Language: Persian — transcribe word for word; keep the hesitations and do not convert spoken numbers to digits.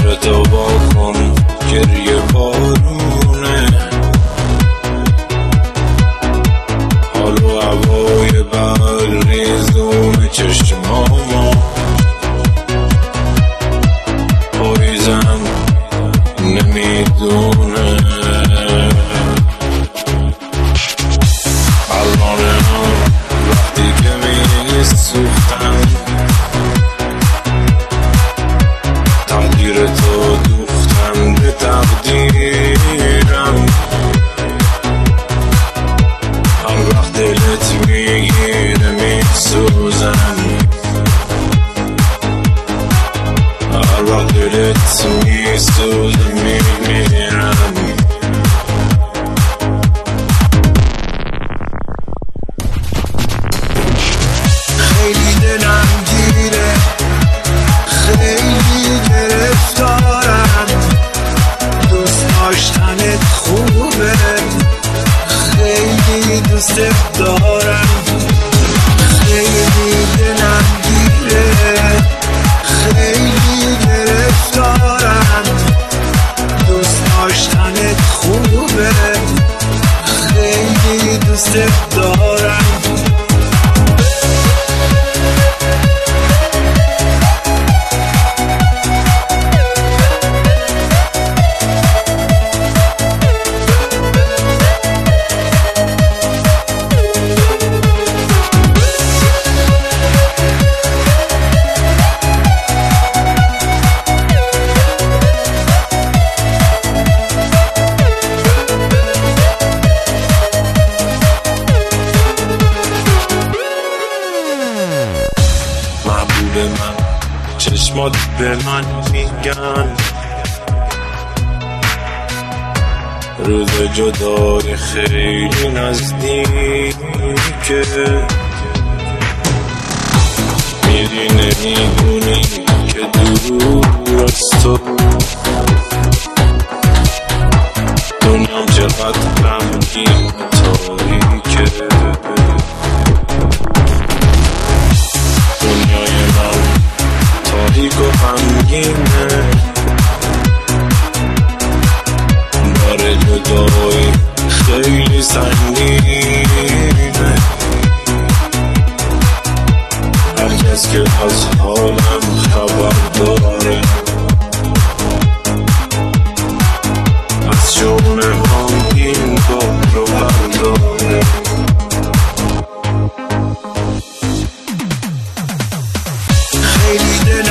چشمتو با کن گریه بارونه، حال و هوای برریزون چشمامو پاییزم نمیدونه. الانه وقتی که میسوختم تقدیر تو دوختم به تقدیرم، هر وقت دلت میگیره میسوزم، هر وقت دلت میسوزه میمیرم. خیلی دلم گیره، خیلی گرفتارم، دوست داشتنت خوبه، خیلی دوستت دارم. خیلی دلم گیره، خیلی گرفتارم، دوست داشتنت خوبه، خیلی دوستت دارم. محبوب من چشمات به من میگن روز جدای خیلی نزدیکه، میری نمیدونی که دور از تو دنیام چقدر غمگین تاریکه. دنیای من تاریک و غمگینه، بار جدایی خیلی سنگینه، هر کس که از حالم خبر داره از شونه هم این کار رو برداره. خیلی